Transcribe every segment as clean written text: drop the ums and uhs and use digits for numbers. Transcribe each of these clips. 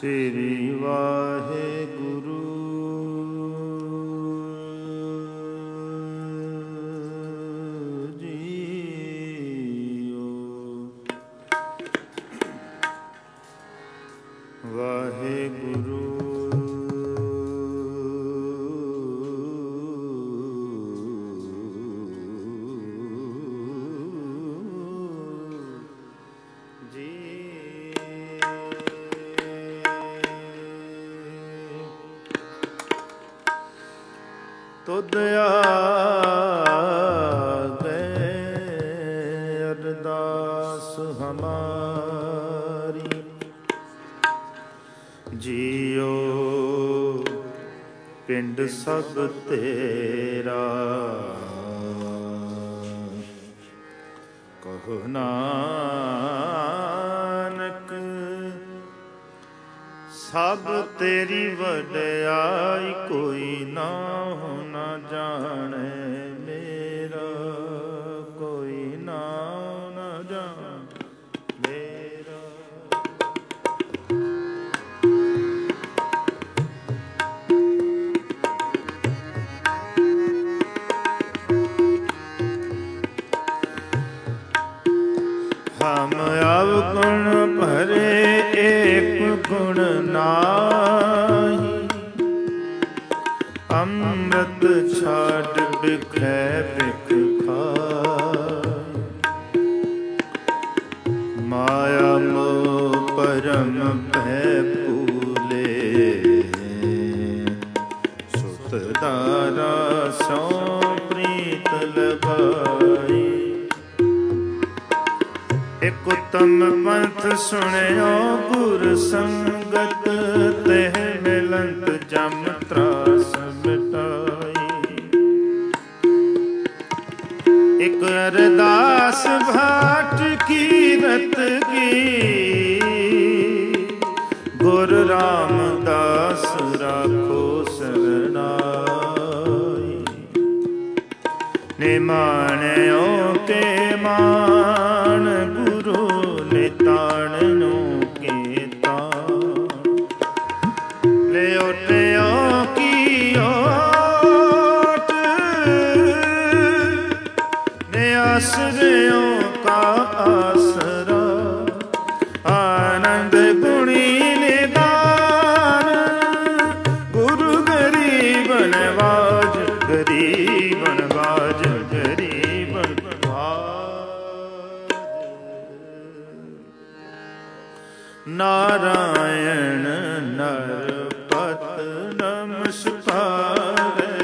ਸ੍ਰੀ Waheguru JIO. Waheguru ਤੁਧ ਆਗੇ ਅਰਦਾਸ ਹਮਾਰੀ, ਜੀਓ ਪਿੰਡ ਸਭ ਤੇਰਾ। ਕਹੋ ਨਾਨਕ ਸਭ ਤੇਰੀ ਵਡਿਆਈ, ਕੋਈ ਨਾਮ ਨਾ ਜਾਣੇ ਮੇਰਾ, ਕੋਈ ਨਾਮ ਨਾ ਜਾਣੇ ਮੇਰਾ। ਹਮ ਅਵਗੁਣ ਭਰੇ ਏਕ ਗੁਣ ਨਾਹੀ, ਅੰਮ੍ਰਿਤ ਛਾਡ ਬਿਖੈ ਬਿਖ ਖਾਇ। ਮਾਇਆ ਮੋਹ ਪਰਮ ਭੈ ਭੂਲੇ, ਸੁਤ ਦਾਰਾ ਸੋ ਪ੍ਰੀਤ ਲਗਾਈ। ਇਕ ਉਤਮ ਪੰਥ ਸੁਣਿਓ ਗੁਰ ਸੰਗਤ, ਤਹਿ ਮਿਲੰਤ ਜਮ ਤਰਾਸ ਮਿਟਾਈ। ਇਕ ਅਰਦਾਸ ਭਾਟ ਕੀਰਤ ਕੀ, ਗੁਰ ਰਾਮਦਾਸ ਰਾਖੋ ਸਰਨਾਈ। ਨਿਮਾਣਿਓ ਕੇ ਮਾਣ, ਗੁਰੂ ਨਿਤਾਣਨੋ ਕੇ ਤਾਣ। ਲਿਓਟਿਓ ਕੀ ਓਟ, ਨਿਆਸਰਿਓ ਕਾ ਆਸਰਾ। ਆਨੰਦ ਗੁਣੀ ਨਿਦਾਨ, ਗੁਰੂ ਗਰੀਬ ਨਵਾਜ, ਗਰੀਬ ਨਵਾਜ, ਗਰੀਬ ਨਵਾਜ। ਨਾਰਾਇਣ ਨਰਪਤ ਨਮਸਕਾਰੈ,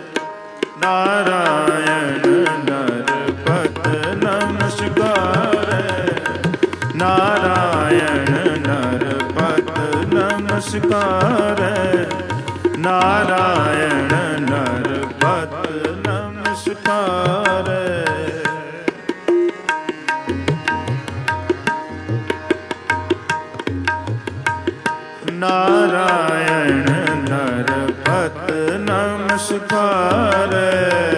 ਨਾਰਾਇਣ ਨਰਪਤ ਨਮਸਕਾਰੈ, ਨਾਰਾਇਣ ਨਰਪਤ ਨਮਸਕਾਰੈ, ਨਾਰਾਇਣ ਨਰਪਤ ਨਮਸਕਾਰੈ। ਨਾਰਾਇਣ ਨਰਪਤ ਨਮਸਕਾਰੈ,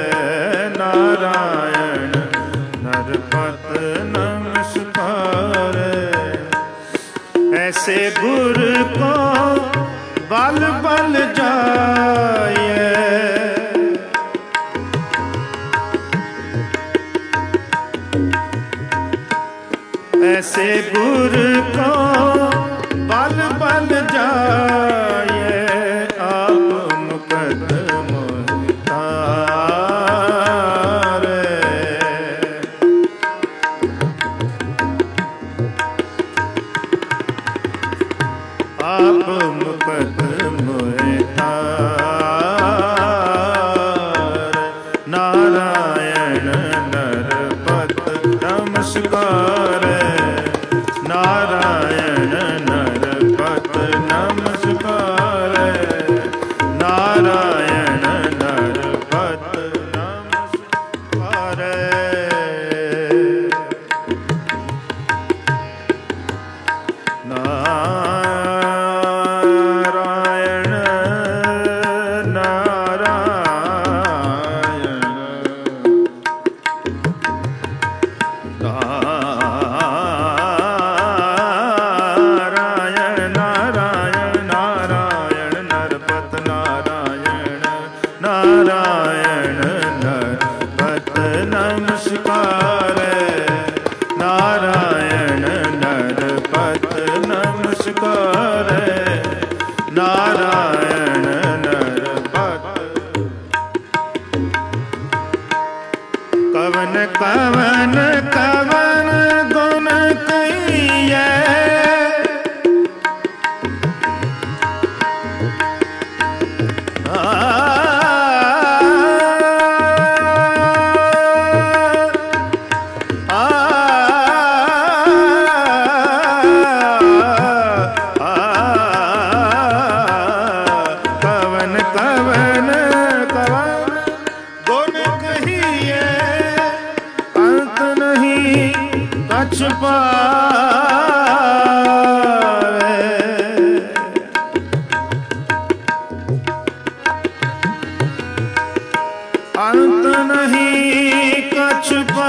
ਨਾਰਾਇਣ ਨਰਪਤ ਨਮਸਕਾਰੈ। ਐਸੇ ਗੁਰ ਕੋ ਬਲ ਬਲ ਜਾਇਐ, ਐਸੇ ਗੁਰ ਕੋ ਬਲ ਬਲ ਜਾਇਐ। ਆਪ ਮੁਕਤ ਮੁਹਤਾਰੈ, ਆਪ ਮੁਕਤ ਮੁਹਤਾਰੈ। ਨਾਰਾਇਣ ਨਰਪਤ ਨਮਸਕਾਰੈ, ਨਾਰਾਇਣ ਨਰਪਤ ਨਮਸਕਾਰੈ, ਨਾਰਾਇਣ कवन कवन गुण कहिए अंत नहीं कछ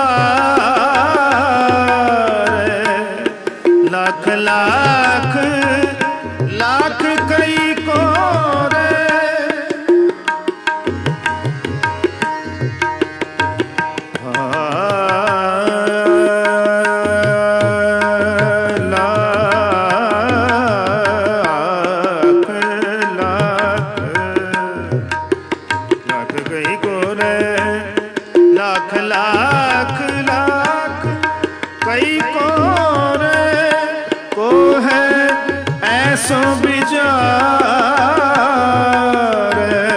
पारे लाख लाख लाख कई को रे लाख लाख लाख कई को रे को है ऐसो विचार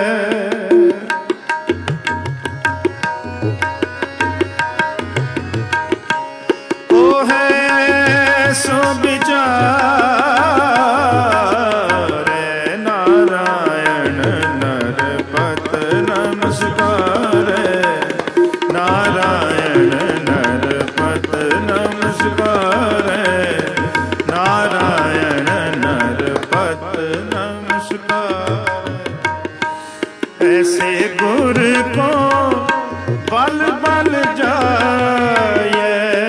को है ऐसो विचार नारायण नरपत नमस्कार नारायण नरपत नमस्कार नारायण नरपत नमस्कार ऐसे गुर को बल बल जाए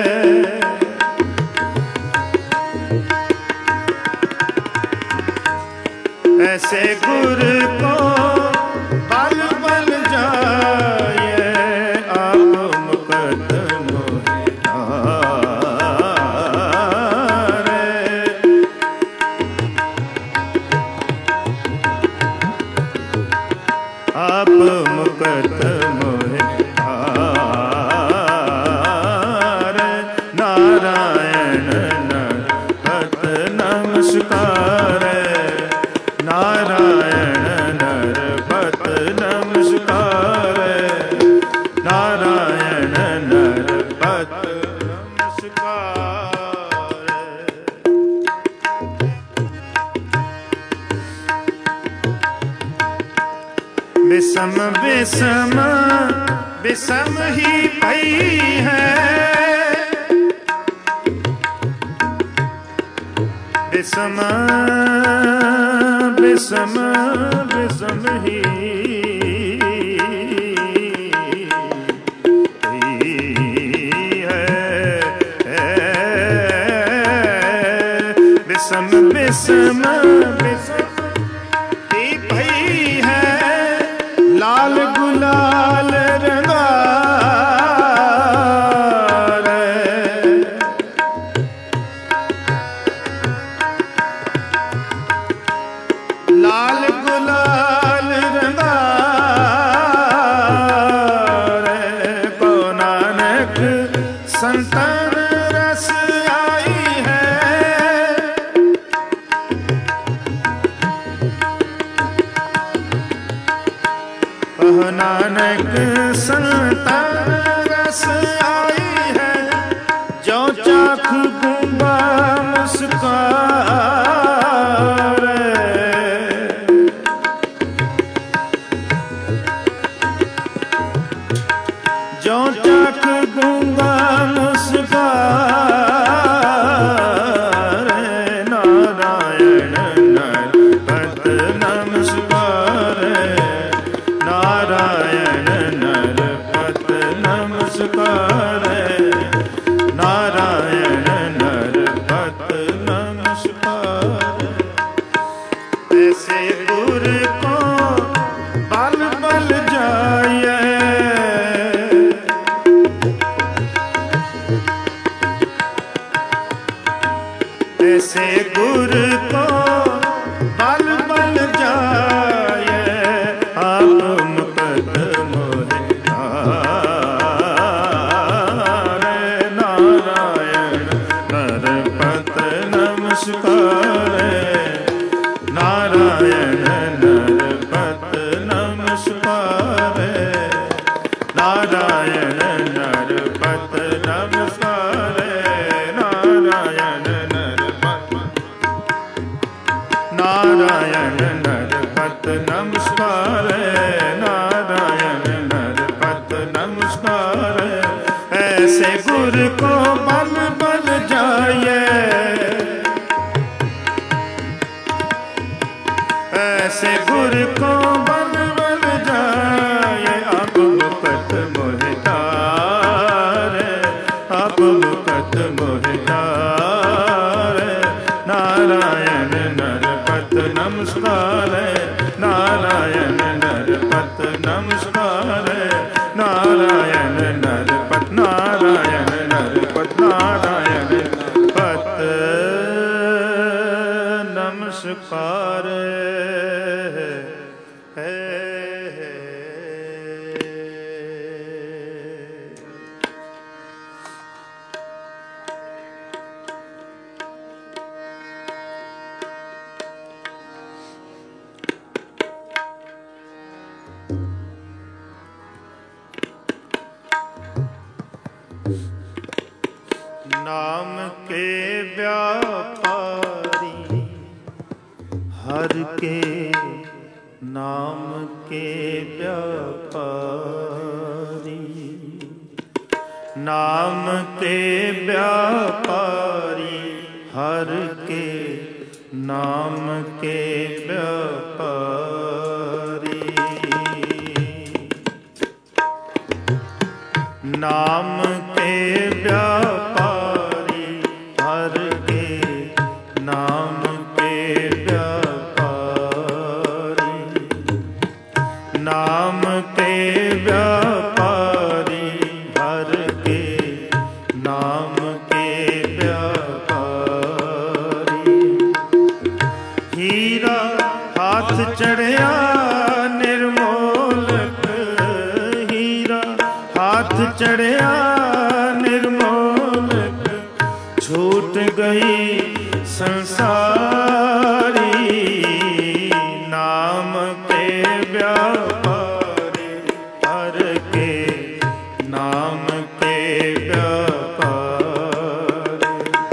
ऐसे गुर को बल बल जाए आप मुकत मोहे हार नारायण नरपत नमस्कार नारायण नरपत नमस्कार नारायण नरपत नमस्कार विषम विषम विषम ही भई है विषम विषम विषम ही है विषम विषम विषम ही भई है लाल गुलाल रंगा लाल गुलाल रंगा को नानक संतन रस आई है नानक संतन रस आई है जो चाख गुंगा मुस्कार जो चाख गुंगा मुस्कार नारायण नरपत नमस्कार नारायण नरपत नमस्कार नारायण नरपत नमस्कार नारायण नरपत नारायण नरपत नमस्कार नारायण नरपत नमस्कार ऐसे गुरु को बल बल जाए ऐसे गुरु को बल बल जाए अब मुकत मोहतार अब मुकत मोहतार नारायण नरपत नमस्कार नारायण नरपत नमस्कार नारायण नरपत नारायण नरपत नारायण पत नमस्कार नाम के व्यापारी हर के नाम के व्यापारी नाम के व्यापारी हर के नाम के व्यापारी नाम के व्यापारी हर के नाम के व्यापारी नाम के व्यापारी हर के नाम के व्यापारी हीरा हाथ चढ़िया निर्मोलक हीरा हाथ चढ़िया निर्मोलक छूट गई संसारी नाम के व्यापारी हर के नाम के व्यापारी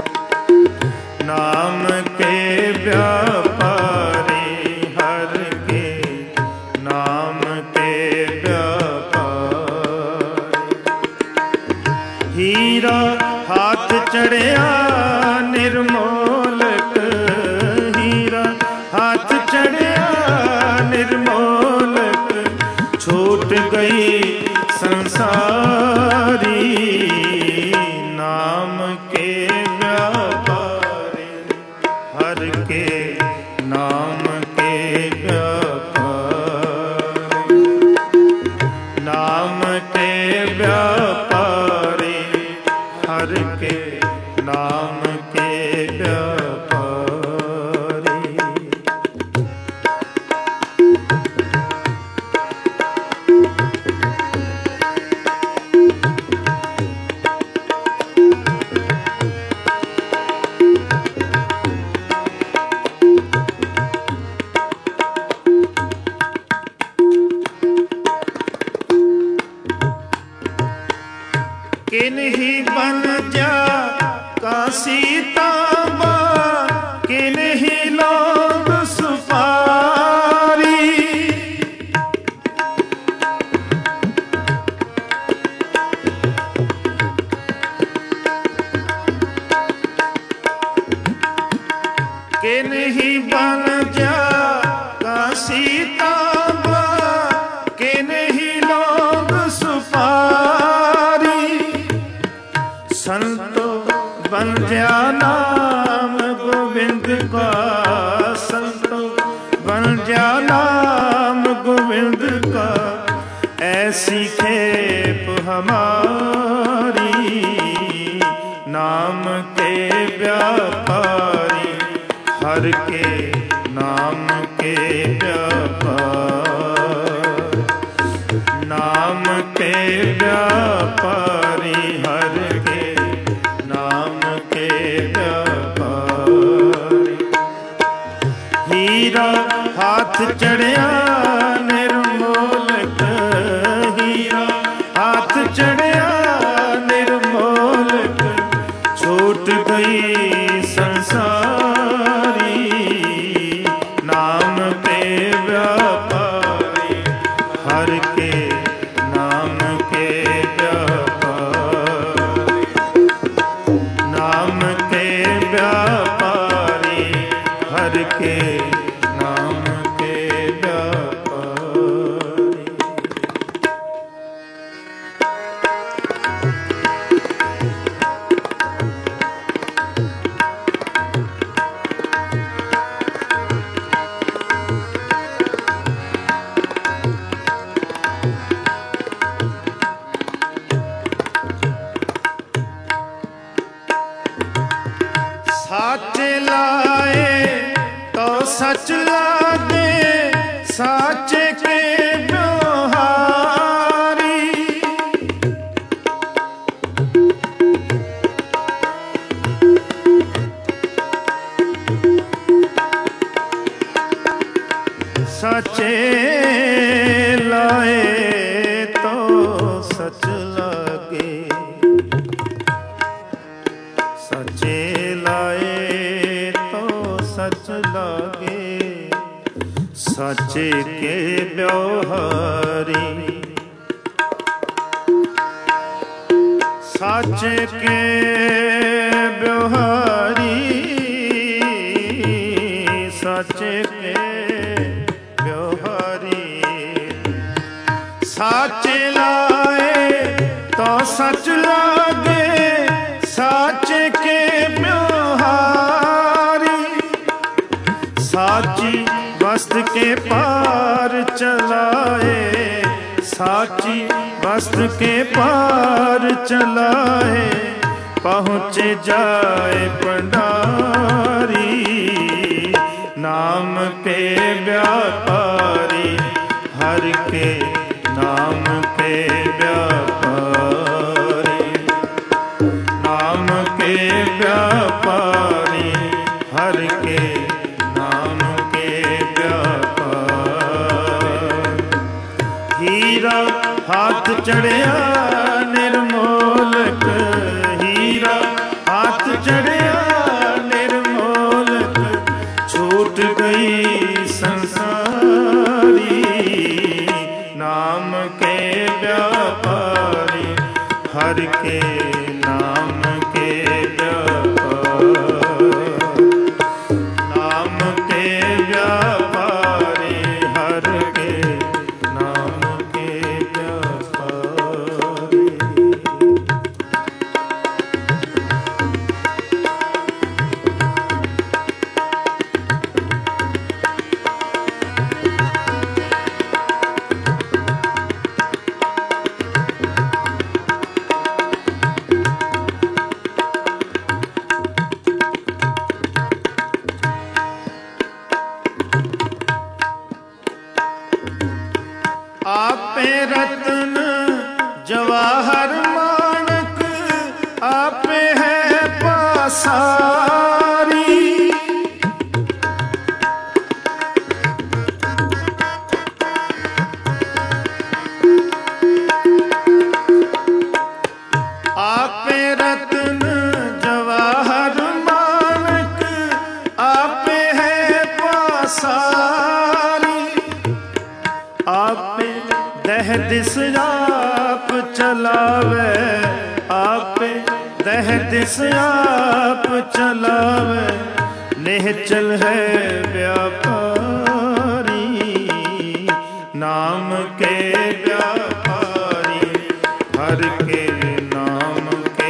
नाम के व्यापारी हर के नाम के व्यापारी हीरा हाथ चढ़िया निर्मोलक हीरा हाथ चढ़िया निर्मोलक छूट गई संसारी नाम के व्यापारी हर के नाम के व्यापारी नाम के व्यापारी हर के नाम के व्यापारी किन्हीं बन जा काशी तांबा किन्हीं लोग सुपारी किन्हीं बन जा काशी तांबा किन्हीं लोग सुपारी संतो बन जा नाम गोविंद का संतो बन जा नाम गोविंद का ऐसी खेप हमारी नाम के व्यापारी हर के नाम के व्यापारी नाम के व्यापारी हर के नाम के व्यापारी हीरा हाथ चढ़िया निर्मोलक हीरा हर के नाम के व्यापारी, नाम के व्यापारी, हर के नाम के व्यापारी। साचे लाए तो सच लागे, साचे के व्यवहारी, साचे लाए तो सच लागे, सचे लाए तो सच लागे, सचे के व्यवहारी, सचे के व्यवहारी, सचे के व्यवहारी। साचे लाए तो सच लागे, साचे के व्यवहारी, साची वस्त के पार चलाए, साची वस्त के पार चलाए, पहुँच जाए पंडारी, नाम के व्यापारी, हर के नाम के व्यापारी, नाम के व्यापारी, हर के नाम के व्यापारी। हीरा हाथ चढ़िया निर्मोलक, हीरा हाथ चढ़िया निर्मोलक, छूट गई संसारी, नाम के व्यापारी, हर के नाम के व्यापारी, नाम के व्यापारी, हर के नाम के व्यापारी। आपे रत्न जवाहर माणक, आपे है पासारी, आपे रत्न जवाहर माणक, आपे है पासारी, आपे दह दिस आप चलावे, आपे दह दिस आप चलावे, निहचल है व्यापारी, नाम के व्यापारी, हर के नाम के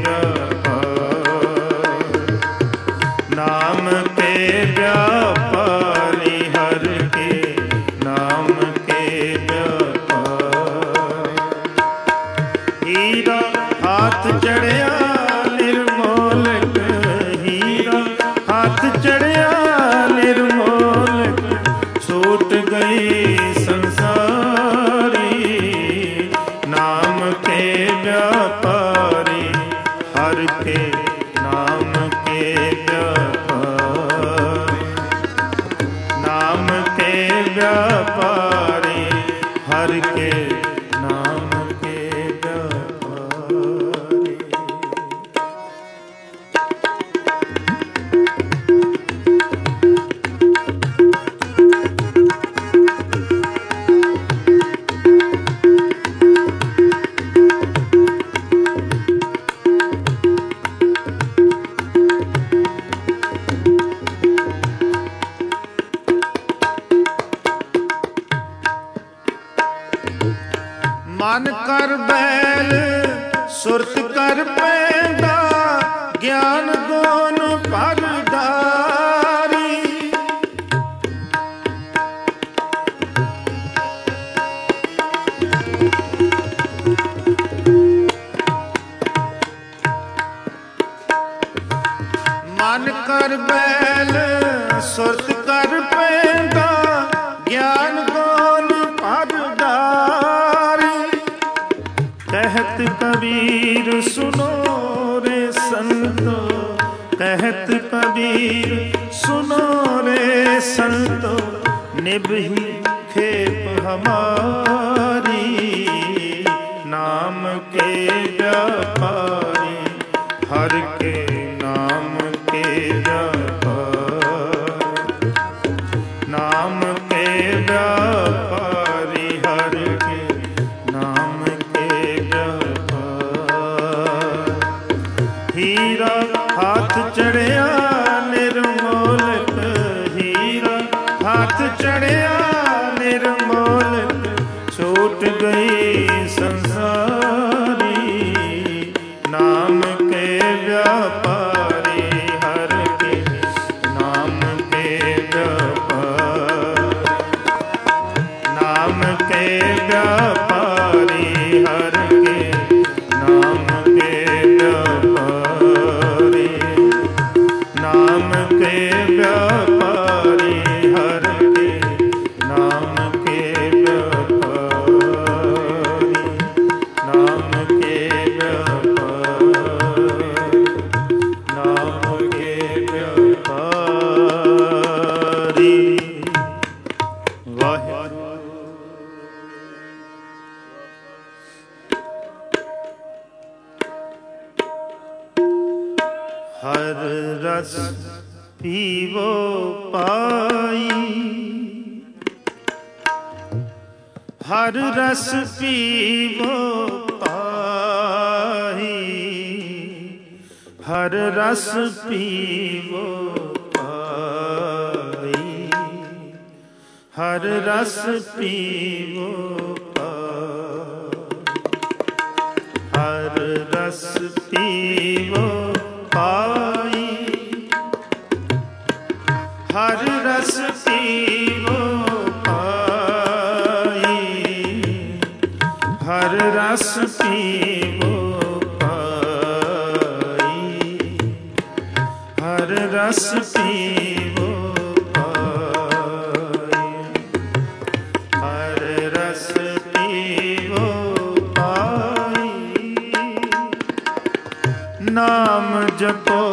व्यापारी, नाम के व्यापारी, हर के नाम के व्यापारी। हीरा हाथ चढ़िया निर्मोलक, हीरा हाथ चढ़िया निर्मोलक, छूट गई संसारी, नाम के व्यापारी, हर के नाम के व्यापारी, नाम के व्यापारी, हर के नाम के व्यापारी। मन कर बैल सुरत कर पैंदा ज्ञान गुण परदारी। मन कर बैल सुरत कर पैंदा ज्ञान गुण परदारी। कहत कबीर सुनो रे संतो, कहत कबीर सुनो रे संतो, निभही खेप हमारी नाम के व्यापारी। हर के नाम के व्यापारी, नाम के व्यापारी, हर के नाम के व्यापारी। हीरा हाथ चढ़िया निर्मोलक, हीरा हाथ चढ़िया निर्मोलक, छूट गई संसारी नाम के व्यापारी। हर के नाम के व्यापारी, नाम के व्यापारी, हर के नाम के व्यापारी, नाम के व्यापारी, हर के नाम के व्यापारी, नाम के व्यापारी, नाम के व्यापारी। वाहिगुरु। हर रस पीवो पाई, हर रस पीवो पाई, हर रस पीवो पाई, हर रस पीवो पाई, हर रस पीवो पाई, हर रस पीवो पाई, हर रस पीवो पाई, हर रस पीवो पाई, हर रस पीवो पाई। नाम जपो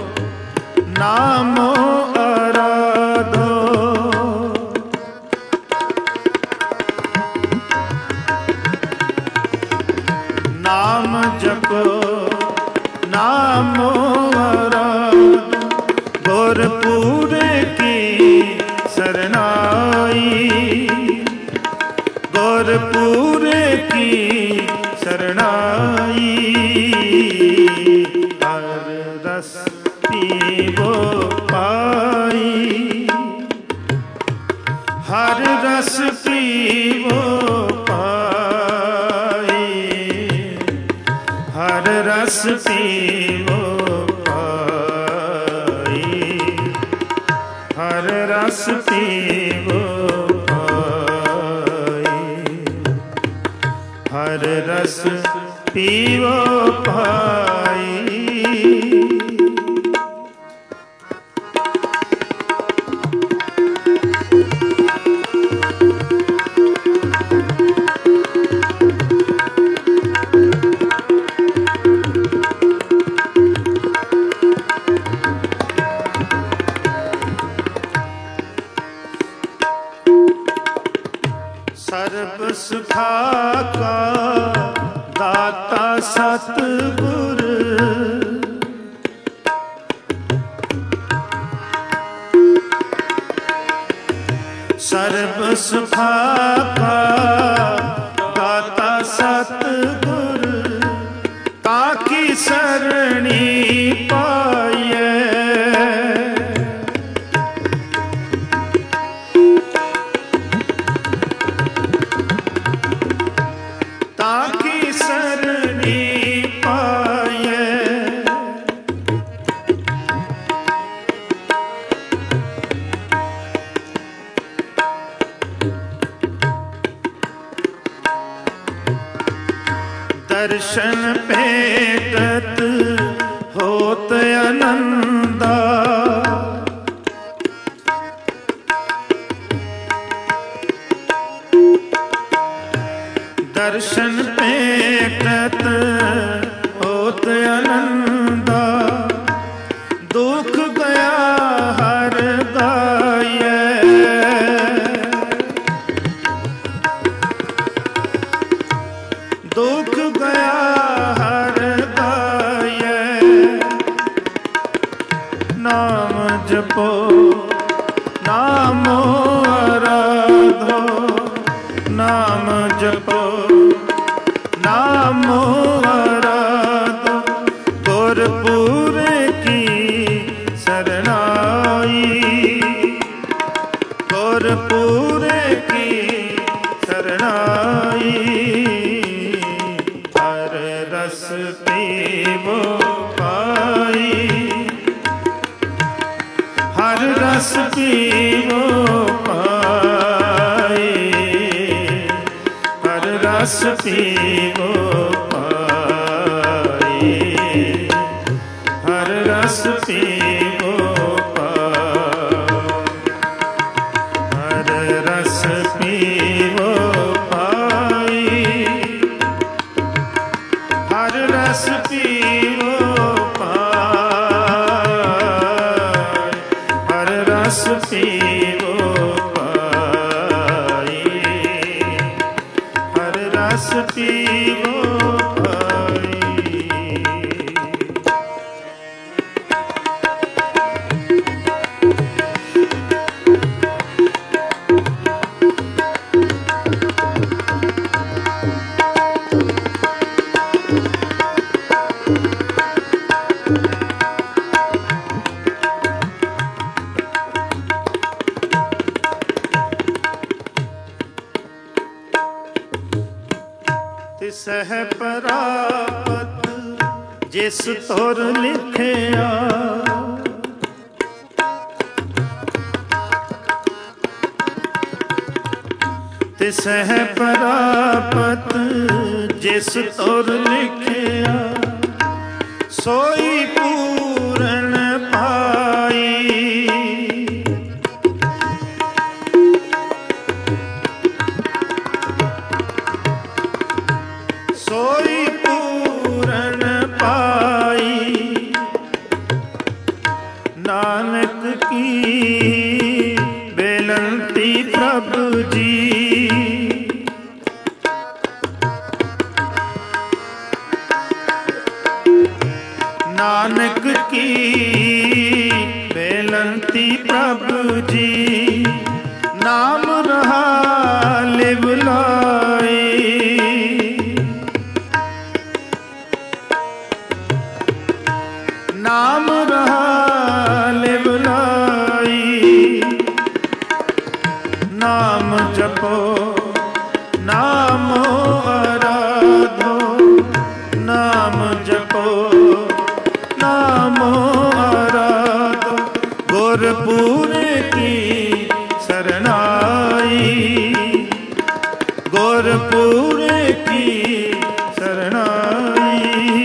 नामो आराधो, नाम जपो नामो आराधो, गुरपुर की शरणाई, गुरपुर की शरणाई। हर रस पीवो पाई, हर रस पीवो पाई, हर रस पीवो पाई, हर रस पीवो पाई, हर रस पीवो पाई। सर्ब सुखा का दाता सतगुर, सर्ब सुखा का दाता सतगुर, ताकी सरणी पाए, दर्शन भेटत होत आनंदा। दर्शन भेटत होत आनंदा। दुख गया हर गाये। दुख गया हर गाये। नाम जपो नामो आराधो। नाम जपो नामो आराधो। गुरपुर की शरणाई। गुरपुर की शरणाई। हर रस पीवो पाई। हर रस पीवो पाई। हर रस पीवो पाई। हर रस पीवो पाई। हर रस पीवो पाई। हर रस पीवो पाई। हर रस पीवो पाई। हर रस पीवो पाई। तिसह परापत जिस तुर लिखिया। तिसह परापत जिस तुर लिखिया। सोई पूरन पाई। सोई पूरन पाई। नानक की बेनंती प्रभु जी। नानक की बेनंती प्रभु जी। नाम रहा लिव लाई। नाम रहा लिव लाई। नाम जपो नामो आराधो। नाम जपो नामो आराधो। गुरपुर की शरणाई। गुरपुर की शरणाई।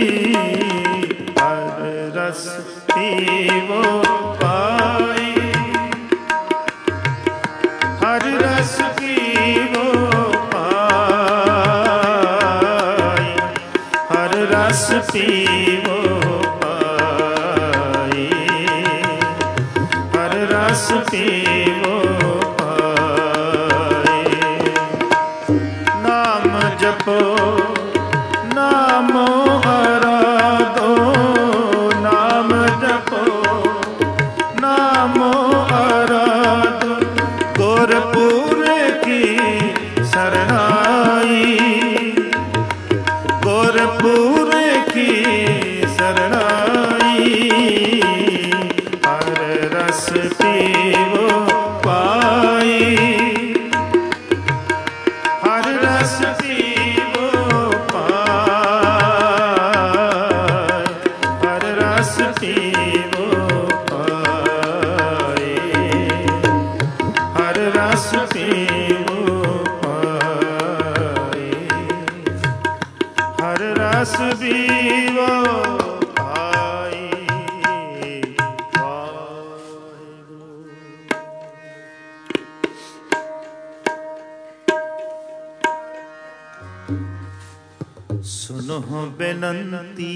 हर रस पीवो पाई। हर रस पीवो पाई। हर रस पीवो पाई। हर रस पीवो पाई। नाम जपो नामो आराधो। नाम जपो नामो आराधो। गुरपुर की शरणाई। गुरपुर की शरणाई। हर रस पीवो पाई। हर रस पीवो पाई। हर रस पीवो पाई। हर रस पीवो पाई। हर रस रस बीवो भाई वाहिगुरु। सुनो बेनंती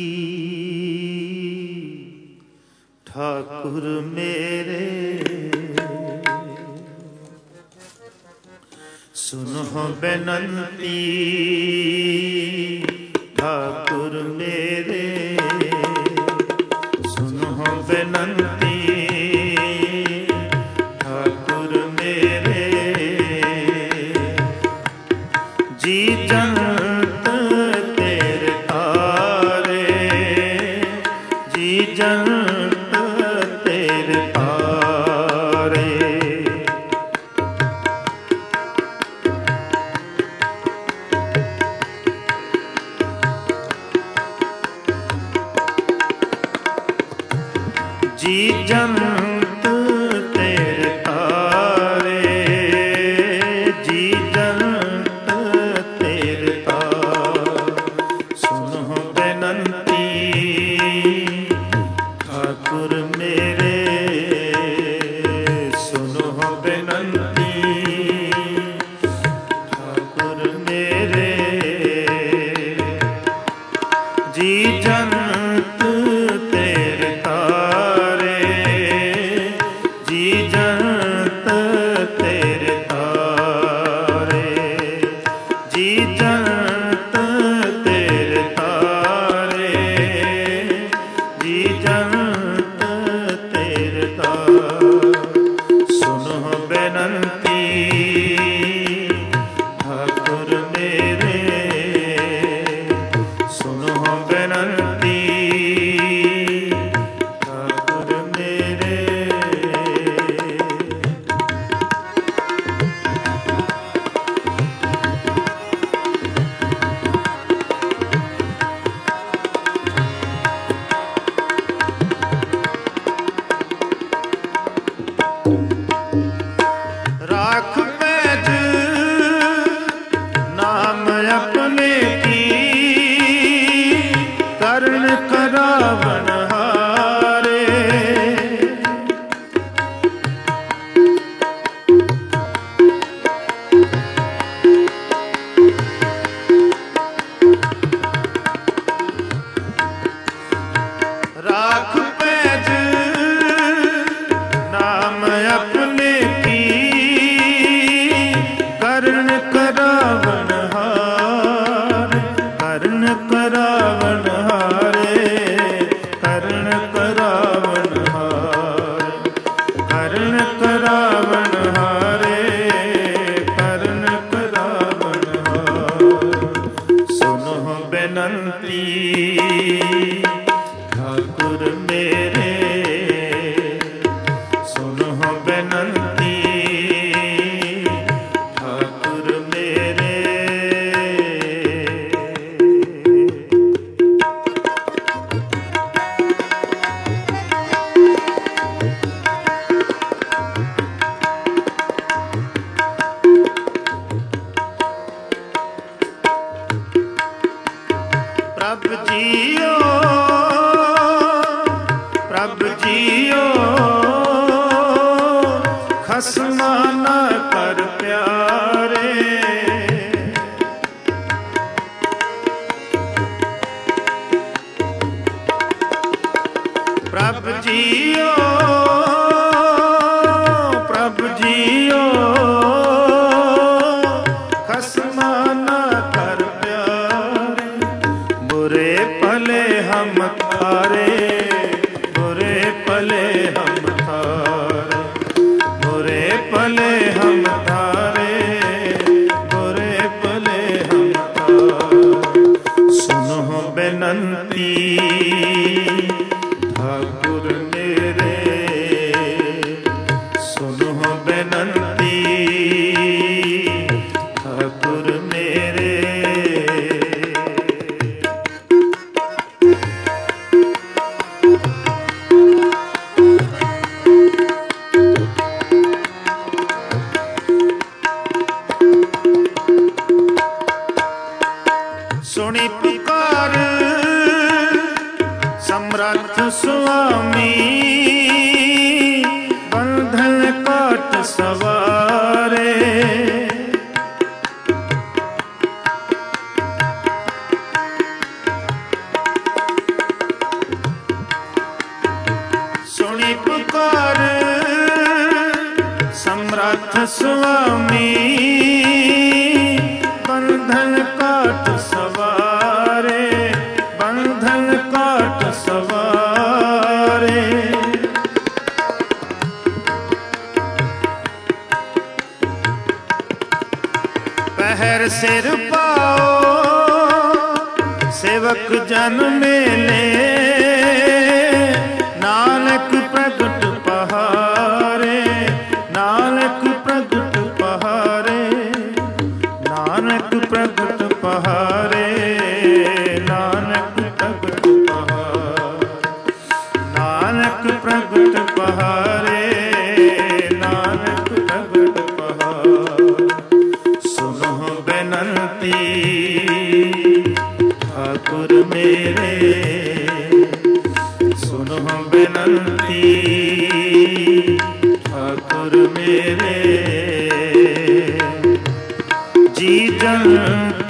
ठाकुर मेरे, सुनो बेनंती ठाकुर मेरे, सुनो बेनंती ठाकुर मेरे। जी जंत तेरे तारे, जी जंत तेरे तारे। जी जंत तेरे तारे, जी जंत तेरे तारे। सुनो बेनंती ठाकुर मेरे, सुनो बेनंती ठाकुर मेरे। जी जंत तेरे तारे, जी जंत तेरे तारे, जी जंत तेरे तारे, जी जंत तेरे तारे। सुनो बेनंती ठाकुर मेरे, सुनो बेनंती ठाकुर मेरे। राख पैज नाम अपने की, करण करावन हारे। राख पैज नाम अपने की, करण करावन हारे, करण करावन हारे, करण करावन हारे, करण करावन हारे, करण करावन हारे। सुनो बेनंती ठाकुर मेरे, सुनो बेनंती ठाकुर मेरे। प्रभ जियो, प्रभ जियो खसमा न कर प्यारे। प्रभ जियो, प्रभ जियो खसमा न कर प्यारे। बुरे भले हम थारे, बुरे भले हम थारे, बुरे भले हम थारे, बुरे भले हम थारे। सुनो बेनंती ठाकुर मेरे, सुनो बेनंती ठाकुर मेरे। सुनी पुकार ਸਮਰੱਥ ਸੁਆਮੀ ਬੰਧਨ ਕਾਟ ਸਵਾਰੇ। ਸੁਣੀ ਪੁਕਾਰ ਸਮਰੱਥ ਸੁਆਮੀ ਬੰਧਨ ਕਾਟ ਸਵਾਰੇ, ਬੰਧਨ ਕਾਟ ਸਵਾਰੇ। ਪਹਿਰ ਸਿਰ ਪਾਓ ਸੇਵਕ ਜਨ ਮੇਲੇ, ਨਾਨਕ ਪ੍ਰਗਟ ਪਹਾਰੇ, ਨਾਨਕ ਪ੍ਰਗਟ ਪਹਾਰੇ, ਨਾਨਕ ਪ੍ਰਗਟ ਪਹਾਰੇ, ਨਾਨਕ ਪ੍ਰਗਟ ਪਹਾਰੇ, ਨਾਨਕ ਪ੍ਰਗਟ ਪਹਾਰੇ, ਨਾਨਕ ਪ੍ਰਗਟ ਪਹਾਰੇ। ਸੁਨੋ ਬੇਨੰਤੀ ਠਾਕੁਰ ਮੇਰੇ, ਸੁਨੋ ਬੇਨੰਤੀ ਠਾਕੁਰ ਮੇਰੇ। ਜੀ ਜਨ